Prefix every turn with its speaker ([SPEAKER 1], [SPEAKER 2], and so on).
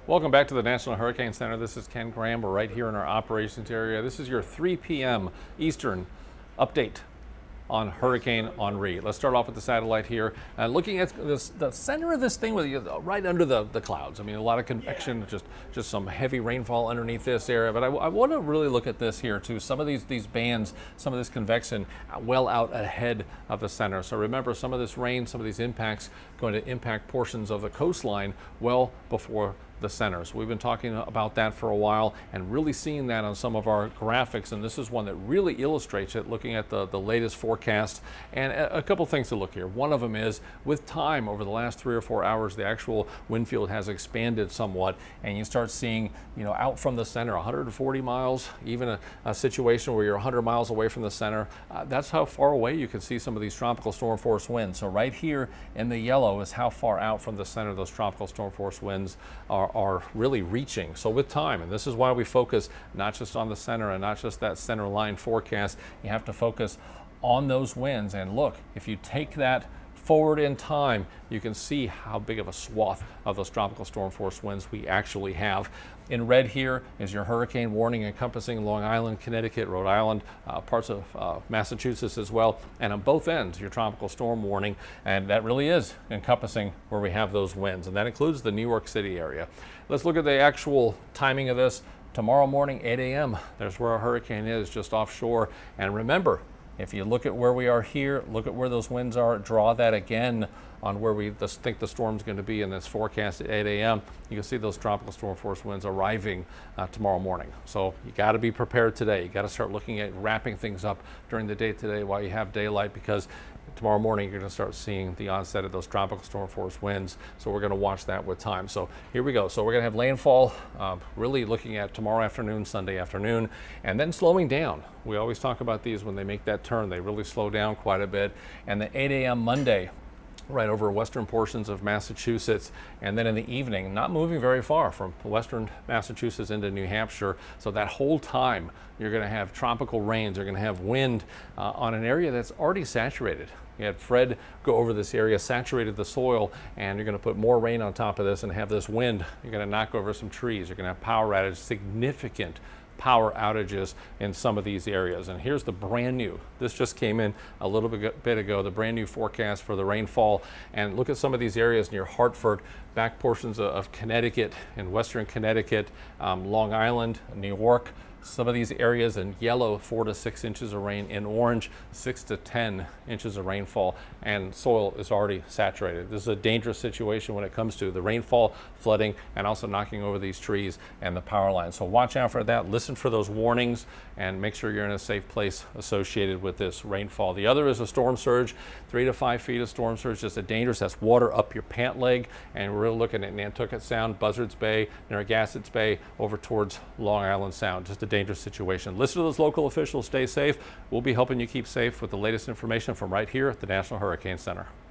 [SPEAKER 1] Welcome back to the National Hurricane Center. This is Ken Graham. We're right here in our operations area. This is your 3 p.m. Eastern update on Hurricane Henri. Let's start off with the satellite here. Looking at the center of this thing, right under the clouds. I mean, a lot of convection, just some heavy rainfall underneath this area. But I want to really look at this here too. Some of these bands, some of this convection well out ahead of the center. So remember, some of this rain, some of these impacts going to impact portions of the coastline well before the center. So we've been talking about that for a while and really seeing that on some of our graphics, and this is one that really illustrates it, looking at the latest forecast. And a couple things to look here. One of them is, with time over the last 3 or 4 hours, the actual wind field has expanded somewhat, and you start seeing, out from the center 140 miles, even a situation where you're 100 miles away from the center. That's how far away you can see some of these tropical storm force winds. So right here in the yellow is how far out from the center those tropical storm force winds are really reaching. So with time, and this is why we focus not just on the center and not just that center line forecast, you have to focus on those winds. And look, if you take that forward in time, you can see how big of a swath of those tropical storm force winds we actually have. In red here is your hurricane warning encompassing Long Island, Connecticut, Rhode Island, parts of Massachusetts as well. And on both ends, your tropical storm warning. And that really is encompassing where we have those winds. And that includes the New York City area. Let's look at the actual timing of this. Tomorrow morning, 8 a.m., there's where our hurricane is, just offshore. And remember, if you look at where we are here, look at where those winds are, draw that again on where we think the storm's going to be in this forecast at 8 a.m. You can see those tropical storm force winds arriving tomorrow morning. So you got to be prepared today. You got to start looking at wrapping things up during the day today while you have daylight, because tomorrow morning you're going to start seeing the onset of those tropical storm force winds. So we're going to watch that with time. So here we go. So we're going to have landfall really looking at tomorrow afternoon, Sunday afternoon, and then slowing down. We always talk about these when they make that turn. They really slow down quite a bit. And the 8 a.m. Monday, right over western portions of Massachusetts, and then in the evening, not moving very far from western Massachusetts into New Hampshire. So that whole time, you're going to have tropical rains, you're going to have wind on an area that's already saturated. You had Fred go over this area, saturated the soil, and you're going to put more rain on top of this and have this wind. You're going to knock over some trees. You're going to have power outage, significant power outages in some of these areas. And here's the brand new, this just came in a little bit ago, the brand new forecast for the rainfall. And look at some of these areas near Hartford, back portions of Connecticut and western Connecticut, Long Island, New York. Some of these areas in yellow, 4 to 6 inches of rain. In orange, 6 to 10 inches of rainfall, and soil is already saturated. This is a dangerous situation when it comes to the rainfall, flooding, and also knocking over these trees and the power lines. So watch out for that, listen for those warnings, and make sure you're in a safe place associated with this rainfall. The other is a storm surge, 3 to 5 feet of storm surge, just a dangerous, that's water up your pant leg. And we're looking at Nantucket Sound, Buzzards Bay, Narragansett Bay, over towards Long Island Sound. Just a dangerous situation. Listen to those local officials, stay safe. We'll be helping you keep safe with the latest information from right here at the National Hurricane Center.